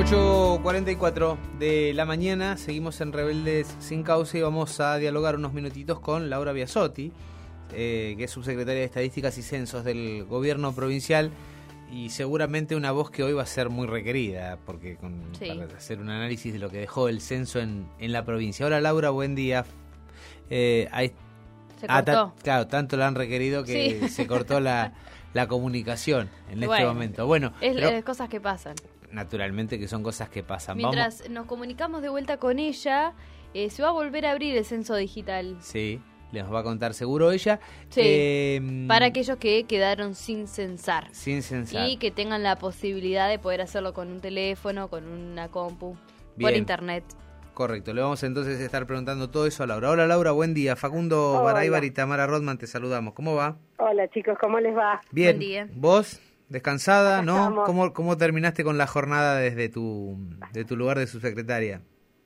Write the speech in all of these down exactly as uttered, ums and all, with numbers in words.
ocho cuarenta y cuatro de la mañana, seguimos en Rebeldes Sin Causa y vamos a dialogar unos minutitos con Laura Biasotti, eh, que es subsecretaria de Estadísticas y Censos del Gobierno Provincial, y seguramente una voz que hoy va a ser muy requerida, porque con, sí. para hacer un análisis de lo que dejó el censo en, en la provincia. Hola Laura, buen día. Eh, hay, se cortó. Ah, ta, claro, tanto la han requerido que sí. se cortó la, la comunicación en bueno, este momento. Bueno, es pero, eh, cosas que pasan. Naturalmente que son cosas que pasan. Mientras Vamos. nos comunicamos de vuelta con ella, eh, se va a volver a abrir el censo digital. Sí, les va a contar seguro ella. Sí, eh, para aquellos que quedaron sin censar. Sin censar. Y que tengan la posibilidad de poder hacerlo con un teléfono, con una compu, Bien. por internet. Correcto, le vamos entonces a estar preguntando todo eso a Laura. Hola Laura, buen día. Facundo Hola. Baraybar y Tamara Rodman, te saludamos. ¿Cómo va? Hola chicos, ¿cómo les va? Bien. Buen día. ¿Vos? ¿Descansada? Acá ¿No? estamos. ¿Cómo, ¿Cómo terminaste con la jornada desde tu, de tu lugar de subsecretaria?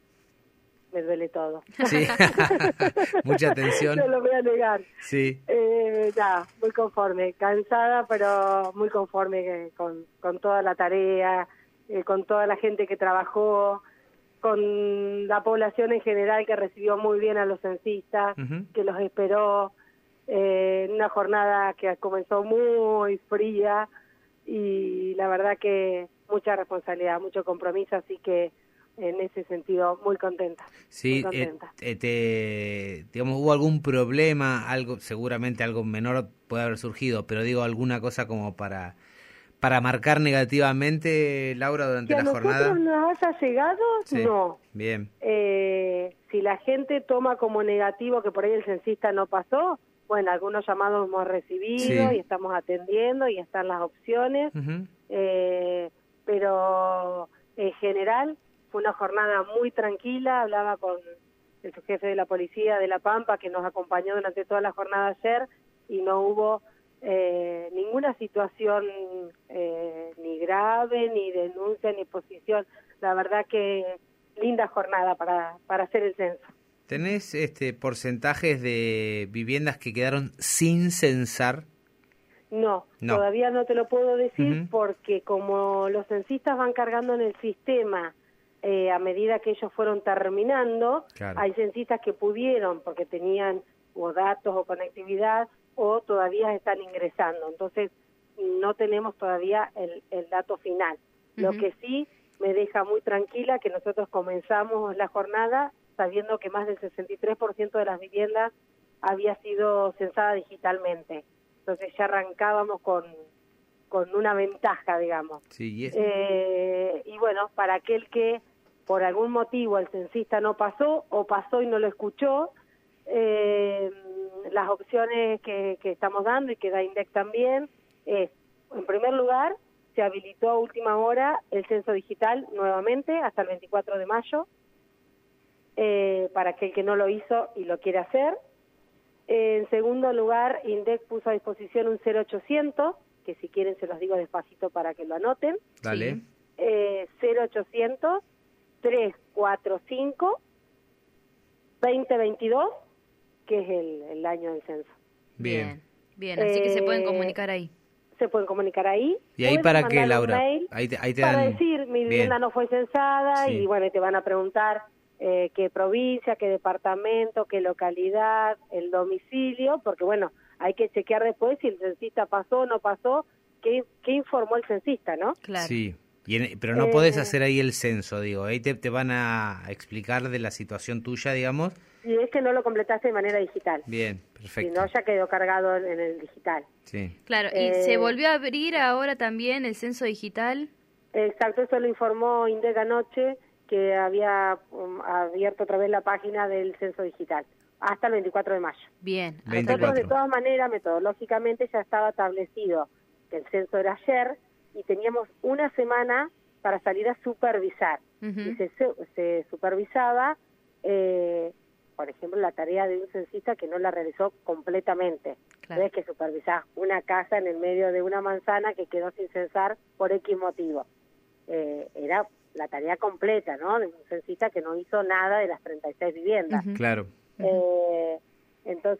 Me duele todo. Sí, mucha atención. No lo voy a negar. Sí. Eh, nada, muy conforme, cansada, pero muy conforme con, con toda la tarea, eh, con toda la gente que trabajó, con la población en general que recibió muy bien a los censistas, Uh-huh. que los esperó, eh, en una jornada que comenzó muy fría y la verdad que mucha responsabilidad, mucho compromiso, así que en ese sentido muy contenta. Sí, muy contenta. Eh, te, digamos, ¿hubo algún problema? Algo, seguramente algo menor puede haber surgido, pero digo, alguna cosa como para para marcar negativamente, Laura, durante Si a la jornada. nosotros nos haya llegado, Sí. no. Bien. Eh, si la gente toma como negativo que por ahí el censista no pasó, bueno, algunos llamados hemos recibido Sí. y estamos atendiendo y están las opciones, Uh-huh. eh, pero en general fue una jornada muy tranquila. Hablaba con el subjefe de la policía de La Pampa que nos acompañó durante toda la jornada ayer y no hubo eh, ninguna situación eh, ni grave, ni denuncia, ni posición. La verdad que linda jornada para, para hacer el censo. ¿Tenés este porcentajes de viviendas que quedaron sin censar? No, No. todavía no te lo puedo decir. Uh-huh. Porque como los censistas van cargando en el sistema eh, a medida que ellos fueron terminando, Claro. hay censistas que pudieron porque tenían o datos o conectividad o todavía están ingresando. Entonces no tenemos todavía el, el dato final. Uh-huh. Lo que sí me deja muy tranquila que nosotros comenzamos la jornada sabiendo que más del sesenta y tres por ciento de las viviendas había sido censada digitalmente. Entonces ya arrancábamos con, con una ventaja, digamos. Sí, y, es... eh, y bueno, para aquel que por algún motivo el censista no pasó o pasó y no lo escuchó, eh, las opciones que, que estamos dando y que da INDEC también es, en primer lugar, se habilitó a última hora el censo digital nuevamente hasta el veinticuatro de mayo, eh, para aquel que no lo hizo y lo quiere hacer. En segundo lugar, INDEC puso a disposición un cero ochocientos, que si quieren se los digo despacito para que lo anoten. Dale. Sí. Eh, cero ochocientos, trescientos cuarenta y cinco, veinte veintidós, que es el, el año del censo. Bien. Bien, bien. Así eh, que se pueden comunicar ahí. Se pueden comunicar ahí. ¿Y ahí para qué, Laura? Mail Ahí te, ahí te para dan... decir, mi vivienda Bien. no fue censada, Sí. y bueno, te van a preguntar eh, qué provincia, qué departamento, qué localidad, el domicilio, porque bueno, hay que chequear después si el censista pasó o no pasó, qué, qué informó el censista, ¿no? Claro. Sí. Y en, pero no eh, podés hacer ahí el censo, digo, ahí te, te van a explicar de la situación tuya, digamos. Si es que no lo completaste de manera digital. Bien, perfecto. Si no, ya quedó cargado en, en el digital. Sí. Claro, ¿y Eh, se volvió a abrir ahora también el censo digital? Exacto, eso lo informó INDEC anoche, que había um, abierto otra vez la página del censo digital, hasta el veinticuatro de mayo. Bien. Nosotros, de todas maneras, metodológicamente ya estaba establecido que el censo era ayer y teníamos una semana para salir a supervisar. Uh-huh. Y se, se supervisaba, eh, por ejemplo, la tarea de un censista que no la realizó completamente. Claro. No es que supervisás una casa en el medio de una manzana que quedó sin censar por X motivo. Eh, era la tarea completa, ¿no? De un censista que no hizo nada de las treinta y seis viviendas. Uh-huh. Claro. Eh, entonces,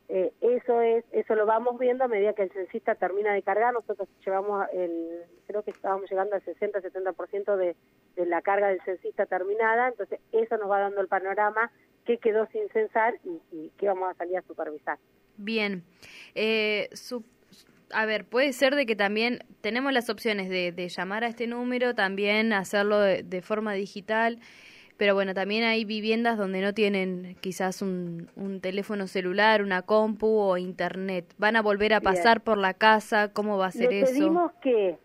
eh, eso es eso lo vamos viendo a medida que el censista termina de cargar. Nosotros llevamos, el creo que estábamos llegando al sesenta a setenta por ciento de, de la carga del censista terminada, entonces eso nos va dando el panorama, qué quedó sin censar y, y qué vamos a salir a supervisar. Bien. Eh, su, a ver, puede ser de que también tenemos las opciones de, de llamar a este número, también hacerlo de, de forma digital, pero bueno, también hay viviendas donde no tienen quizás un, un teléfono celular, una compu o internet. ¿Van a volver a pasar Bien. por la casa? ¿Cómo va a ser Les eso? pedimos que,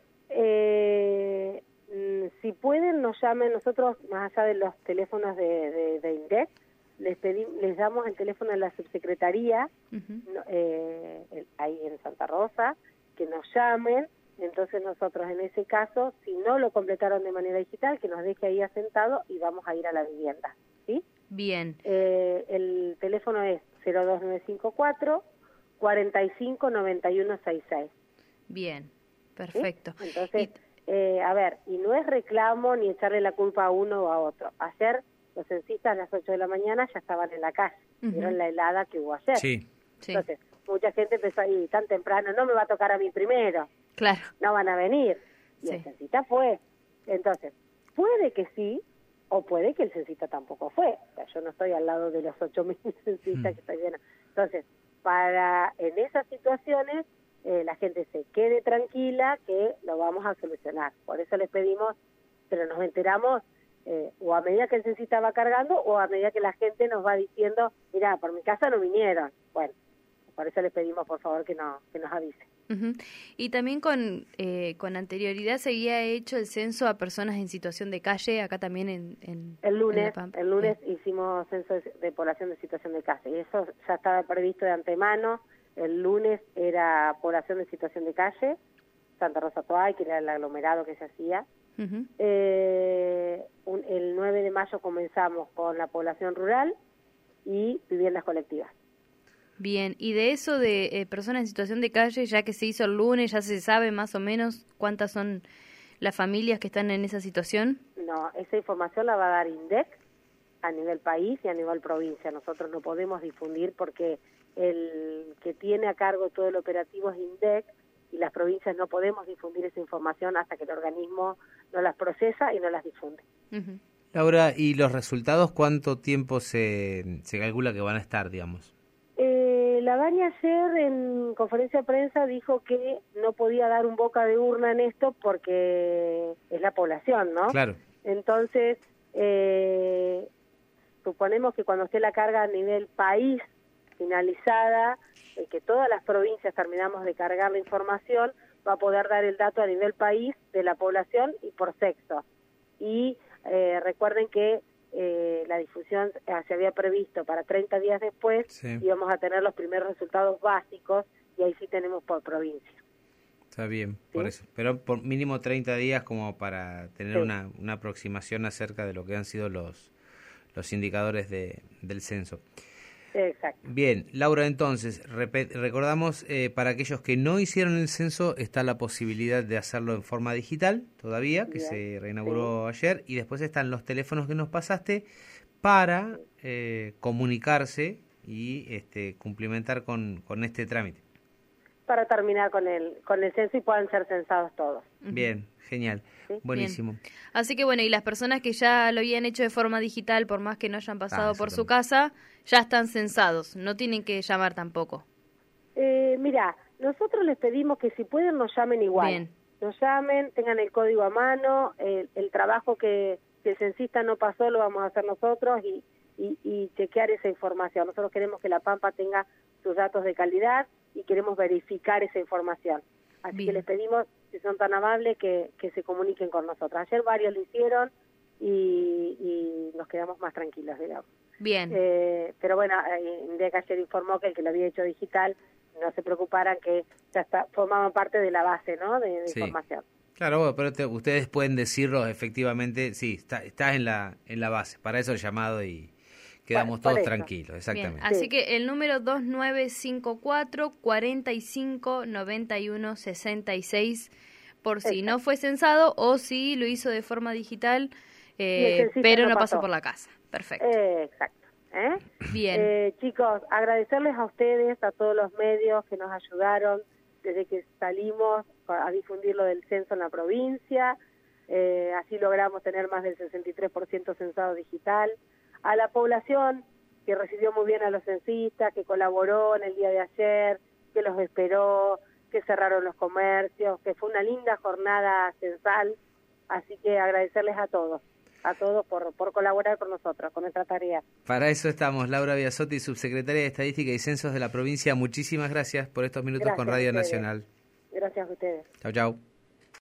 eh, si pueden, nos llamen. Nosotros, más allá de los teléfonos de, de, de INDEC, les pedimos, les damos el teléfono de la subsecretaría, uh-huh. eh, el, ahí en Santa Rosa, que nos llamen. Entonces nosotros en ese caso, si no lo completaron de manera digital, que nos deje ahí asentado y vamos a ir a la vivienda, ¿sí? Bien. Eh, el teléfono es cero dos nueve cinco cuatro, cuatro cinco, nueve uno seis seis. Bien, perfecto. ¿Sí? Entonces, y... eh, a ver, y no es reclamo ni echarle la culpa a uno o a otro. Ayer los censistas a las ocho de la mañana ya estaban en la calle, uh-huh. vieron la helada que hubo ayer. Sí. Entonces, sí. mucha gente empezó ahí tan temprano, no me va a tocar a mí primero. Claro. No van a venir. Y sí. el censista fue. Entonces, puede que sí, o puede que el censista tampoco fue. O sea, yo no estoy al lado de los ocho mil censistas mm. que están llenos. Entonces, para en esas situaciones, eh, la gente se quede tranquila que lo vamos a solucionar. Por eso les pedimos, pero nos enteramos eh, o a medida que el censista va cargando o a medida que la gente nos va diciendo, mira, por mi casa no vinieron. Bueno, por eso les pedimos, por favor, que, no, que nos avisen. Uh-huh. Y también con eh, con anterioridad se había hecho el censo a personas en situación de calle, acá también en, en el lunes en el lunes Bien. hicimos censo de, de población de situación de calle y eso ya estaba previsto de antemano. El lunes era población de situación de calle, Santa Rosa Toay, que era el aglomerado que se hacía. Uh-huh. eh, un, el nueve de mayo comenzamos con la población rural y viviendas colectivas. Bien, y de eso de eh, personas en situación de calle, ya que se hizo el lunes, ¿ya se sabe más o menos cuántas son las familias que están en esa situación? No, esa información la va a dar INDEC a nivel país y a nivel provincia. Nosotros no podemos difundir porque el que tiene a cargo todo el operativo es INDEC y las provincias no podemos difundir esa información hasta que el organismo no las procesa y no las difunde. Uh-huh. Laura, ¿y los resultados cuánto tiempo se, se calcula que van a estar, digamos? Eh, la Dani ayer en conferencia de prensa dijo que no podía dar un boca de urna en esto porque es la población, ¿no? Claro. Entonces, eh, suponemos que cuando esté la carga a nivel país finalizada, eh, que todas las provincias terminamos de cargar la información, va a poder dar el dato a nivel país de la población y por sexo. Y eh, recuerden que Eh, la difusión eh, se había previsto para treinta días después, sí. íbamos a tener los primeros resultados básicos y ahí sí tenemos por provincia. Está bien, ¿Sí? por eso. Pero por mínimo treinta días como para tener sí. una, una aproximación acerca de lo que han sido los, los indicadores de, del censo. Exacto. Bien, Laura, entonces, repet, recordamos, eh, para aquellos que no hicieron el censo, está la posibilidad de hacerlo en forma digital todavía, que Bien. se reinauguró sí. ayer, y después están los teléfonos que nos pasaste para eh, comunicarse y este, cumplimentar con, con este trámite. Para terminar con el, con el censo y puedan ser censados todos. Bien, genial. ¿Sí? Buenísimo. Bien. Así que bueno, y las personas que ya lo habían hecho de forma digital, por más que no hayan pasado ah, por su casa, ya están censados, no tienen que llamar tampoco. Eh, mira, nosotros les pedimos que si pueden nos llamen igual. Bien. Nos llamen, tengan el código a mano, el, el trabajo que, que el censista no pasó lo vamos a hacer nosotros y, y, y chequear esa información. Nosotros queremos que La Pampa tenga sus datos de calidad y queremos verificar esa información. Así Bien. que les pedimos, si son tan amables, que, que se comuniquen con nosotros. Ayer varios lo hicieron y, y nos quedamos más tranquilos, digamos. Bien. Eh, pero bueno, INDEC ayer informó que el que lo había hecho digital, no se preocuparan que ya está, formaban parte de la base, ¿no?, de, de sí. información. Claro, pero te, ustedes pueden decirlo efectivamente, sí, está, está en la en la base. Para eso el llamado y quedamos bueno, todos tranquilos, exactamente. Bien. Así que el número dos nueve cinco cuatro, cuatro cinco, nueve uno seis seis, por si Exacto. no fue censado o si lo hizo de forma digital, eh, pero no pasó. pasó por la casa. Perfecto. Eh, exacto. ¿eh? Bien. Eh, chicos, agradecerles a ustedes, a todos los medios que nos ayudaron desde que salimos a difundir lo del censo en la provincia. Eh, así logramos tener más del sesenta y tres por ciento censado digital. A la población que recibió muy bien a los censistas, que colaboró en el día de ayer, que los esperó, que cerraron los comercios, que fue una linda jornada censal. Así que agradecerles a todos, a todos por, por colaborar con nosotros, con nuestra tarea. Para eso estamos, Laura Biasotti, subsecretaria de Estadística y Censos de la provincia. Muchísimas gracias por estos minutos Gracias con Radio a ustedes. Nacional. Gracias a ustedes. Chau, chau.